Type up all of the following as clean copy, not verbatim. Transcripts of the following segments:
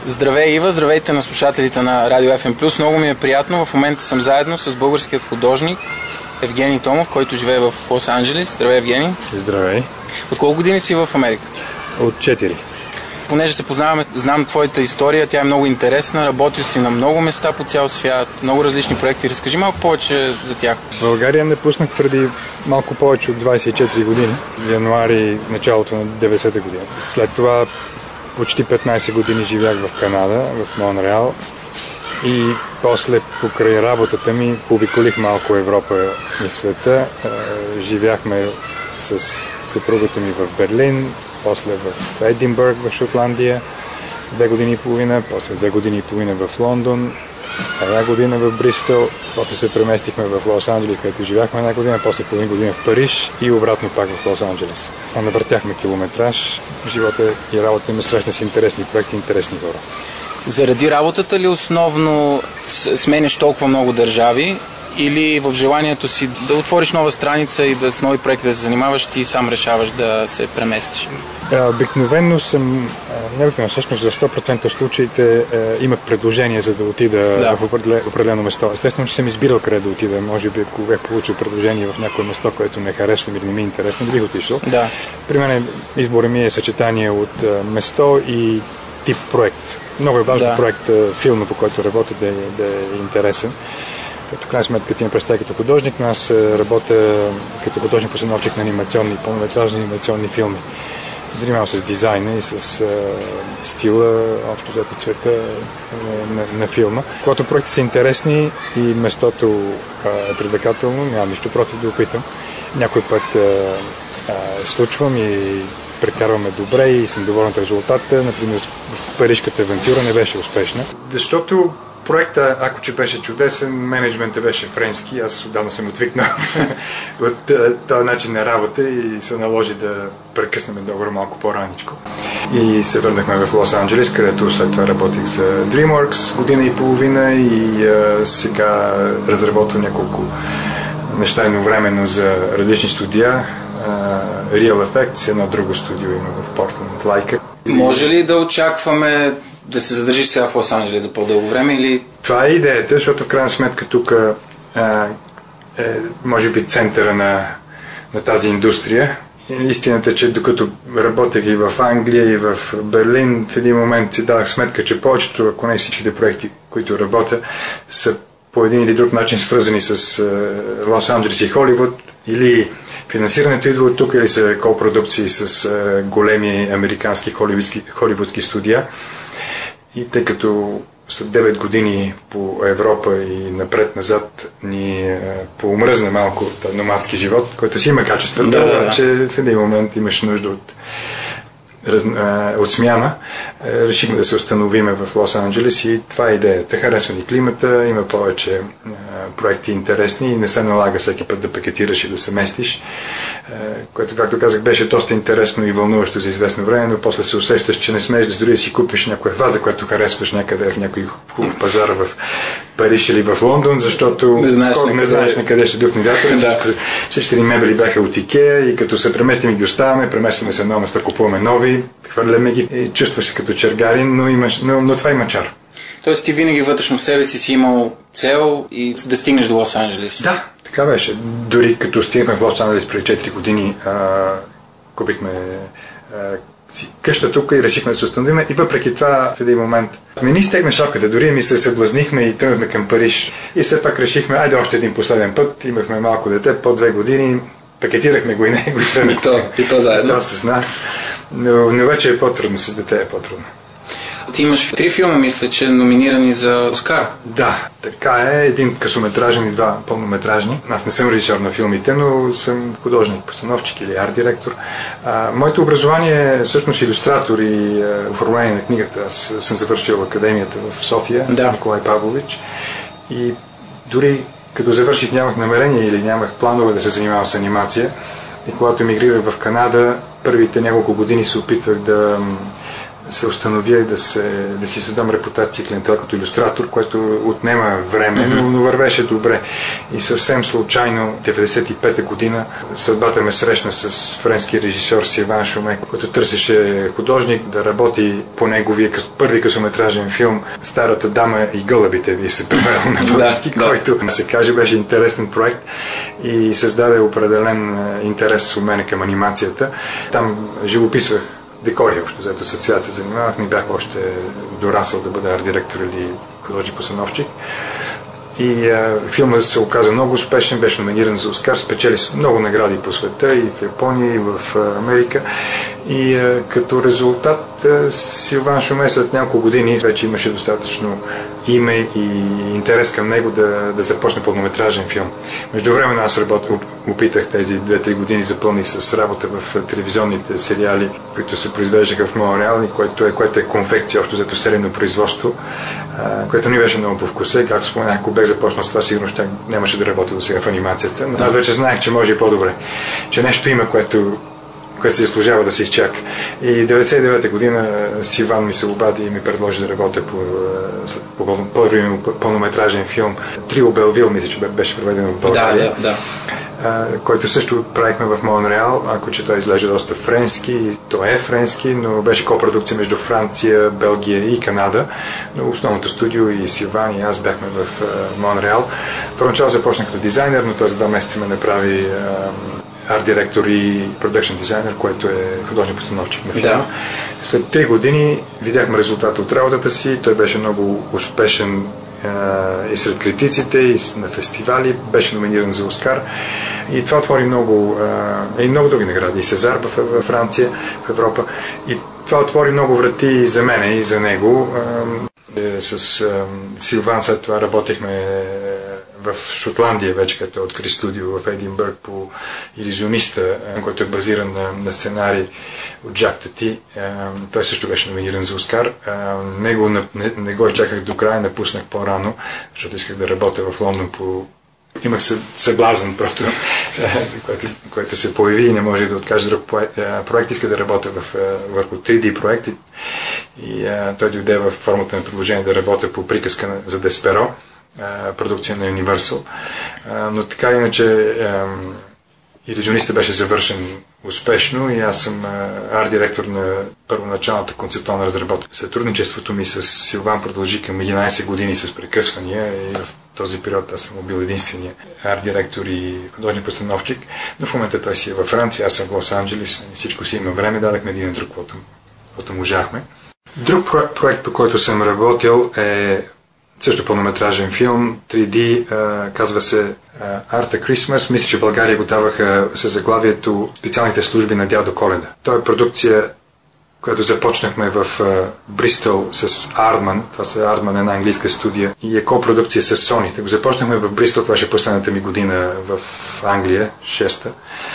Здравей, Ива, здравейте на слушателите на Радио FM+. Много ми е приятно. В момента съм заедно с българският художник Евгений Томов, който живее в Лос-Анджелес. Здравей, Евгений. Здравей. От колко години си в Америка? От 4. Понеже се познаваме, знам твоята история, тя е много интересна. Работил си на много места по цял свят, много различни проекти. Разкажи малко повече за тях. България напуснах преди малко повече от 24 години. В януари, началото на 90-та година. След това почти 15 години живях в Канада, в Монреал. И после, покрай работата ми, пообиколих малко Европа и света. Живяхме с съпругата ми в Берлин, после в Единбург, в Шотландия, 2 години и половина, после 2 години и половина в Лондон, 1 година в Бристол, после се преместихме в Лос-Анджелес, където живяхме 1 година, после половин година в Париж и обратно пак в Лос-Анджелес. Навъртяхме километраж, живота и работата ми срещна с интересни проекти, интересни хора. Заради работата ли основно сменяш толкова много държави или в желанието си да отвориш нова страница и да с нови проекти да се занимаваш, ти сам решаваш да се преместиш? Обикновено съм, всъщност за 100% от случаите имах предложение за да отида в определено место. Естествено, че съм избирал къде да отида. Може би, ако бях получил предложение в някое место, което не харесвам или не ми е интересно, да бих отишъл. Да. При мен избора ми е съчетание от место и тип проект. Много е важно проект, филма, по който работя, да е интересен. Като крайна сметка ти ме представя като художник, но аз работя като художник-постановчик на анимационни, пълнометражни анимационни филми. Занимавам се с дизайна и с стила, общо взето цвета на филма. Когато проекти са интересни и местото е привлекателно, нямам нищо против да опитам. Някой път случвам и прекарваме добре и съм доволен от резултата. Например, Парижката авантюра не беше успешна. Защото проекта, ако че беше чудесен, менеджментът беше френски, аз отдавна съм отвикнал от този начин на работа и се наложи да прекъснем договор малко по-раничко. И се върнахме в Лос-Анджелес, където след това работих за DreamWorks година и половина и сега разработвам няколко неща едновременно за различни студия. Real Effects, едно друго студио има в Портланд, Лайка. Може ли да очакваме да се задържиш сега в Лос-Анджелес за по-дълго време или... Това е идеята, защото в крайна сметка тук е може би центъра на тази индустрия. Истината е, че докато работех и в Англия, и в Берлин, в един момент си дадах сметка, че повечето, ако не всичките проекти, които работя, са по един или друг начин свързани с Лос-Анджелес и Холивуд, или финансирането идва от тук, или са копродукции с големи американски холивудски студия. И тъй като след 9 години по Европа и напред-назад ни поумръзна малко от номадски живот, който си има качествата, че в един момент имаш нужда от смяна, решихме да се установиме в Лос-Анджелес и това е идеята. Харесва ни климата, има повече проекти интересни и не се налага всеки път да пакетираш и да се местиш, което, както казах, беше доста интересно и вълнуващо за известно време, но после се усещаш, че не смееш дори да си купиш някоя ваза, която харесваш някъде в някой хубав пазар в Париж или в Лондон, защото не знаеш на къде ще духне вятър. Всички ни мебели бяха от Икеа и като се преместим и ги оставяме, преместваме се едно место, купуваме нови, хвърляме ги и чувстваш се като чергарин, но това има чар. Тоест ти винаги вътрешно в себе си имал цел и да стигнеш до Лос-Анджелес. Да, така беше. Дори като стигнахме в Лос-Анджелес преди 4 години, купихме къща тук и решихме да се установим и въпреки това в един момент не ни стегна шапката, дори ми се съблазнихме и тръгнахме към Париж и все пак решихме, айде още един последен път, имахме малко дете, по 2 години, пакетирахме го и него и то заедно. Да, с нас, но вече е по-трудно, с дете е по-трудно. Ти имаш 3 филма, мисля, че номинирани за Оскар. Да, така е. 1 късометражен и 2 пълнометражни. Аз не съм режисьор на филмите, но съм художник, постановчик или арт-директор. Моето образование е всъщност илюстратор и оформление на книгата. Аз съм завършил академията в София, Николай Павлович. И дори като завърших нямах намерение или нямах планове да се занимавам с анимация. И когато емигрирах в Канада, първите няколко години се опитвах да се установя и да си създам репутация клиентел като илюстратор, което отнема време, но вървеше добре. И съвсем случайно, 1995 година, съдбата ме срещна с френски режисьор Силван Шуме, който търсеше художник да работи по неговия първи късометражен филм "Старата дама и гълъбите", ви се превел на български, който се каже беше интересен проект и създаде определен интерес у мене към анимацията. Там живописвах декори, общо заето с цвят се занимавах, не бях още дорасъл да бъда арт-директор или художник-постановчик. И филмът се оказа много успешен, беше номиниран за Оскар, спечели много награди по света и в Япония, и в Америка. И като резултат Силван Шуме след няколко години вече имаше достатъчно име и интерес към него да започне пълнометражен филм. Междувременно аз опитах тези 2-3 години, запълних с работа в телевизионните сериали, които се произвеждаха в Монреал, и което е конфекция, общо взето серийно производство, което ни беше много по вкуса. И както споменах, ако бях започнал с това, сигурно нямаше да работя до сега в анимацията. Но аз вече знаех, че може и по-добре. Че нещо има, което се заслужава да се изчака. И 1999 година Силван ми се обади и ми предложи да работя по първи пълнометражен филм "Трио Белвил", мисля, че беше проведен в България. Да. Който също правихме в Монреал, ако че той изглежда доста френски, и той е френски, но беше копродукция между Франция, Белгия и Канада. Но основното студио и Силван и аз бяхме в Монреал. Първоначално започнах като дизайнер, но той за 2 месеца ме направи арт-директор и продъкшн дизайнер, което е художник-постановчик на филма. След 3 години видяхме резултата от работата си. Той беше много успешен и сред критиците, и на фестивали, беше номиниран за Оскар. И това отвори много други награди. И Сезар във Франция, в Европа. И това отвори много врати за мене и за него. С Силван след това работихме в Шотландия вече, като откри студио в Единбърг по "Илюзиониста", който е базиран на сценарий от Жак Тати. Той също беше номиниран за Оскар. Него не го изчаках до края, напуснах по-рано, защото исках да работя в Лондон Имах съблазън просто, който се появи и не може да откаже друг проект. Иска да работя върху 3D проекти и той дойде в формата на предложение да работя по "Приказка за Десперо", продукция на Universal. Но така иначе "Илюзиониста" беше завършен успешно и аз съм арт-директор на първоначалната концептуална разработка. Сътрудничеството ми с Силван продължи към 11 години с прекъсвания и в този период аз съм бил единствения арт-директор и художник-постановчик, но в момента той си е във Франция, аз съм в Лос-Анджелес, всичко си има време, дадахме един на друг, каквото можахме. Друг проект, по който съм работил, е също пълнометражен филм, 3D, казва се "Арта Крисмас". Мисля, че в България го даваха със заглавието "Специалните служби на дядо Коледа". Това е продукция, която започнахме в Бристол с Aardman. Това са Aardman, една английска студия, и е копродукция с Sony. Да го започнахме в Бристол, това ще е последната ми година в Англия, 6-та.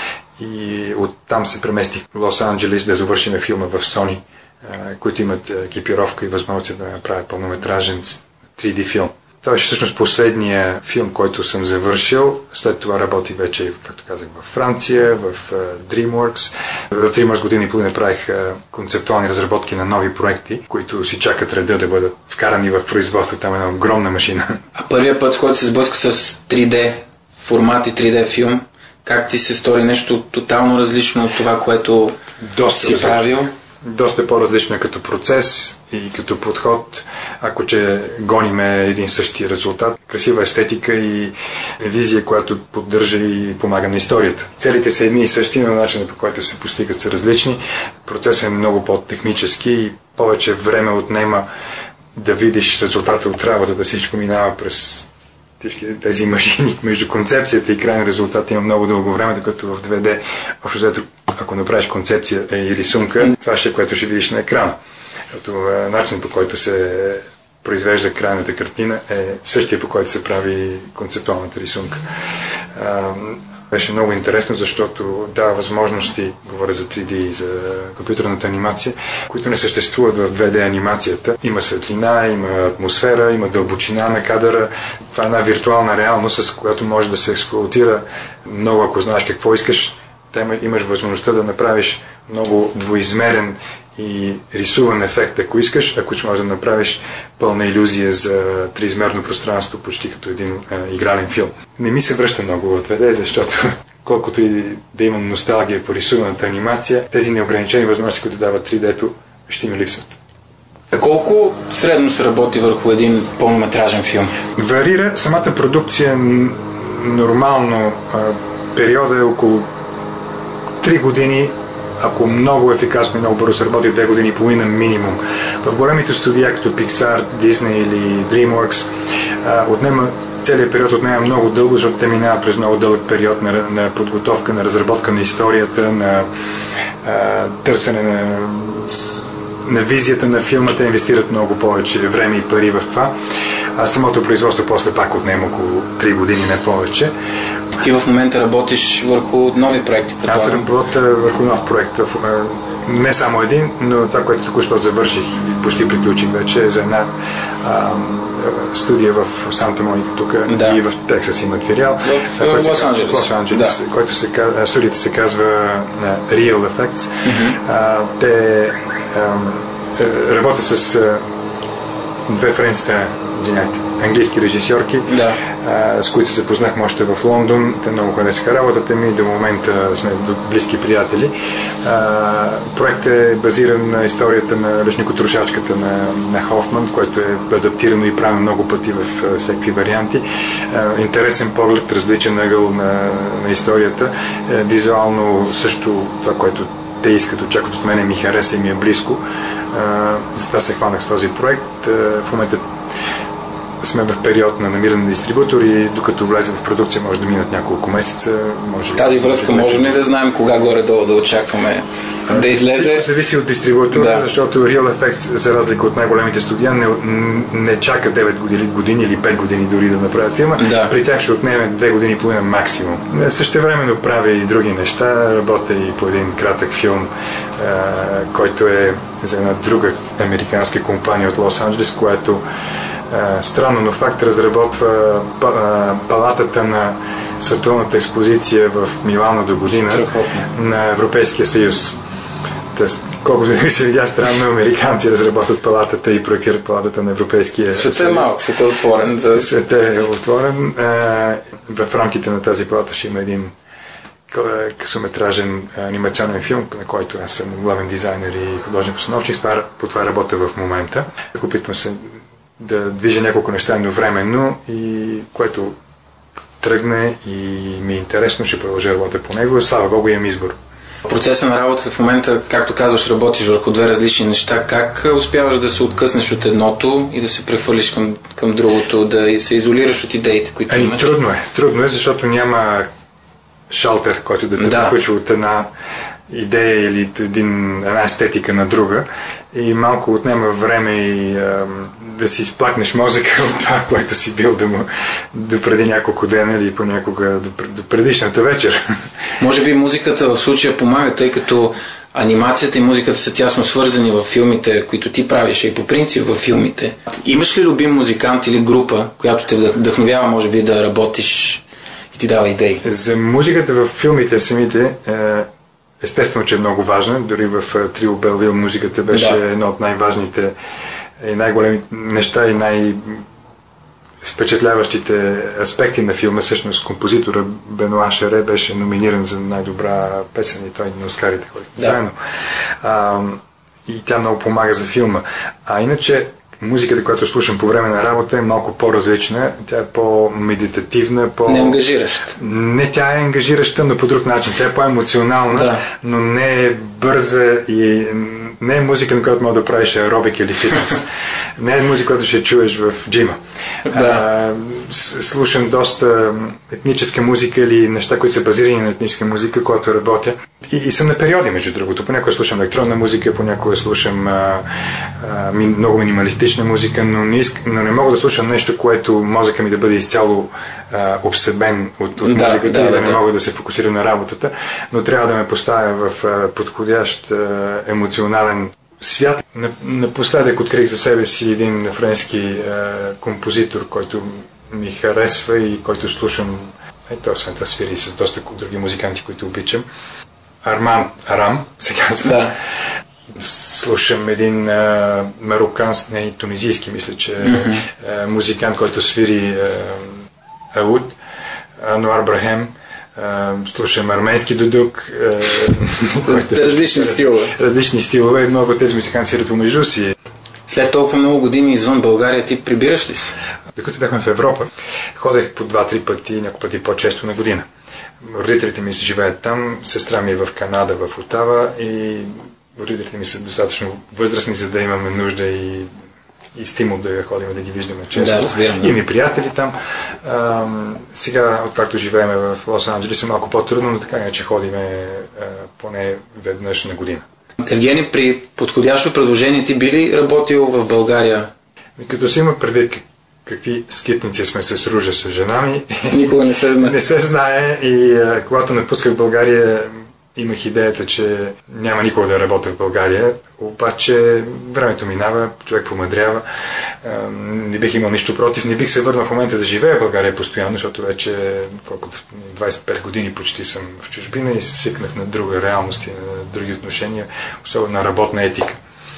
И оттам се преместих в Лос-Анджелес да завършим филма в Sony, които имат екипировка и възможност да направят пълнометражен 3D филм. Това беше всъщност последния филм, който съм завършил. След това работих вече, както казах, в Франция, в DreamWorks. В DreamWorks години и половина правих концептуални разработки на нови проекти, които си чакат реда да бъдат вкарани в производство. Там е една огромна машина. А първият път, с който се сблъска с 3D формат и 3D филм, как ти се стори нещо тотално различно от това, което си правил? Доста по-различно като процес и като подход, ако че гониме един същи резултат. Красива естетика и визия, която поддържа и помага на историята. Целите са едни и същи, но начинът, по който се постигат, са различни. Процесът е много по-технически и повече време отнема да видиш резултата от работата. Всичко минава през всички тези машини. Между концепцията и крайен резултат има много дълго време, докато в 2D, общо взето, ако направиш концепция и рисунка, това ще е, което ще видиш на екрана. Защото начинът, по който се произвежда крайната картина, е същия, по който се прави концептуалната рисунка. Беше много интересно, защото дава възможности, говоря за 3D и за компютърната анимация, които не съществуват в 2D анимацията. Има светлина, има атмосфера, има дълбочина на кадъра. Това е една виртуална реалност, с която може да се експлоатира много, ако знаеш какво искаш. Имаш възможността да направиш много двоизмерен и рисуван ефект, ако искаш, ако можеш да направиш пълна илюзия за триизмерно пространство, почти като един игрален филм. Не ми се връща много в 2D, защото колкото и да имам носталгия по рисуваната анимация, тези неограничени възможности, които дава 3D-то, ще ми липсват. Колко средно се работи върху един пълнометражен филм? Варира. Самата продукция нормално периода е около 3 години, ако много ефикасно и много бързо се работи 2 години и половина минимум. В големите студия, като Pixar, Disney или DreamWorks, целият период отнема много дълго, защото те минават през много дълъг период на подготовка, на разработка на историята, на търсене на визията на филма. Те инвестират много повече време и пари в това. А самото производство после пак отнема около 3 години, не повече. Ти в момента работиш върху нови проекти? Аз работя върху нов проект. Не само един, но това, което току-що завърших и почти приключих вече, е за една студия в Санта Моника, тук и в Тексас имат филиал. В Лос-Анджелес. Който студията се казва Real Effects. Те работят с две английски режисьорки, с които се запознахме още в Лондон. Те много харесаха работата ми и до момента сме близки приятели. Проектът е базиран на историята на лешникотрошачката на Хофман, което е адаптирано и правено много пъти в всеки варианти. Интересен поглед, различен ъгъл на историята. Визуално също това, което те искат, очакват от мене, ми хареса и ми е близко. Затова се хванах с този проект. В момента сме в период на намиране на дистрибутор и докато влезе в продукция може да минат няколко месеца. В тази връзка можем ли да знаем кога горе-долу да очакваме да излезе? Зависи от дистрибутора, защото Real Effects, за разлика от най-големите студия, не чака 9 години или 5 години дори да направят филма. При тях ще отнеме 2 години и половина максимум. Същевременно правя и други неща. Работя и по един кратък филм, който е за една друга американска компания от Лос-Анджелес, която странно, но факт разработва палатата на световната експозиция в Милано до година на Европейския съюз. Колкото да се видя странно, американци разработват палатата и проектират палатата на Европейския съюз. Светът е малък, светът е отворен. Светът е отворен. В рамките на тази палата ще има един късометражен анимационен филм, на който аз съм главен дизайнер и художник-постановчик. По това работя в момента. Опитвам се да движа няколко неща едновременно и което тръгне и ми е интересно, ще продължа работа по него. Слава Богу, имам избор. В процеса на работа в момента, както казваш, работиш върху две различни неща. Как успяваш да се откъснеш от едното и да се прехвърлиш към другото, да се изолираш от идеите, които имаш? Трудно е, защото няма шалтер, който да те приключи от една идея или една естетика на друга и малко отнема време и да си изплакнеш мозъка от това, което си бил до преди няколко дена или понякога до предишната вечер. Може би музиката в случая помага, тъй като анимацията и музиката са тясно свързани в филмите, които ти правиш, и по принцип във филмите. Имаш ли любим музикант или група, която те вдъхновява, може би, да работиш и ти дава идеи? За музиката в филмите самите естествено, че е много важна. Дори в Трио Белвил музиката беше едно от най-важните и най-големите неща и най-впечатляващите аспекти на филма. Всъщност композитора Бенуа Шере беше номиниран за най-добра песен и той на Оскарите, заедно. И тя много помага за филма. А иначе музиката, която слушам по време на работа, е малко по-различна. Тя е по-медитативна, неангажираща. Не, тя е ангажираща, но по друг начин. Тя е по-емоционална, но не е бърза и не е музика, на която мога да правиш аеробик или фитнес. Не е музика, която ще чуеш в джима. Слушам доста етническа музика или неща, които са базирани на етническа музика, която работя. И съм на периоди, между другото. Понякога слушам електронна музика, понякога слушам много минималистична музика, но не мога да слушам нещо, което мозъка ми да бъде изцяло обсебен от музиката и да не мога да се фокусирам на работата, но трябва да ме поставя в подходящ емоционален свят. Напоследък открих за себе си един френски композитор, който ми харесва и който слушам. Той освен това свири с доста други музиканти, които обичам. Арам, се казва. Да. Слушам един марокански, не, тунизийски, мисля, че музикант, който свири ауд, Ануар Брахем. Слушам арменски дудук. Различни стилове. Различни стилове и много тези музиканти свирят помежду си. След толкова много години извън България, ти прибираш ли си? Докато бяхме в Европа, ходех по 2-3 пъти, няколко пъти по-често на година. Родителите ми се живеят там, сестра ми е в Канада, в Отава и родителите ми са достатъчно възрастни, за да имаме нужда и стимул да ходим да ги виждаме често. Да, разбирам, да. Имаме приятели там. Сега, откакто живеем в Лос-Анджелес, е малко по-трудно, но така иначе ходиме поне веднъж на година. Евгений, при подходящо предложение ти би ли работил в България? Като си има предвид какви скитници сме с Ружа, с жена ми, Никога не се знае. Не се знае и когато напусках България, имах идеята, че няма никога да работя в България, обаче времето минава, човек помъдрява, не бих имал нищо против, не бих се върнал в момента да живея в България постоянно, защото вече 25 години почти съм в чужбина и свикнах на друга реалност и на други отношения, особено на работна етика.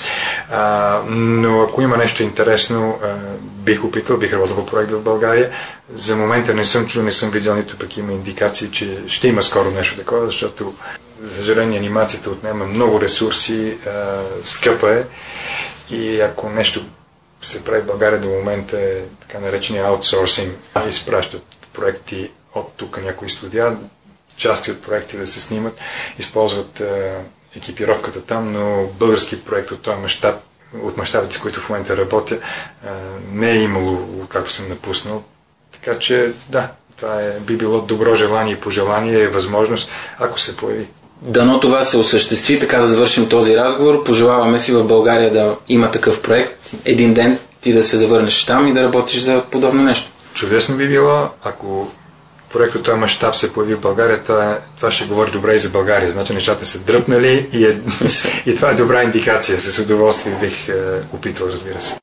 Но ако има нещо интересно, бих опитал, бих работил по проект в България. За момента не съм чул, не съм видял, нито пък има индикации, че ще има скоро нещо такова, защото, за съжаление, анимацията отнема много ресурси, скъпа е и ако нещо се прави в България до момента е така наречения аутсорсинг, изпращат проекти от тук някои студия, части от проекти да се снимат, използват екипировката там, но български проект от този мащаб, от мащабите, с които в момента работя, не е имало, както съм напуснал. Така че, да, това би било добро желание и пожелание, възможност, ако се появи. Дано това се осъществи, така да завършим този разговор. Пожелаваме си в България да има такъв проект. Един ден ти да се завърнеш там и да работиш за подобно нещо. Чудесно би било, ако проект от този мащаб се появи в България, това ще говори добре и за България. Значи нещата са дръпнали и това е добра индикация. С удоволствие бих опитал, разбира се.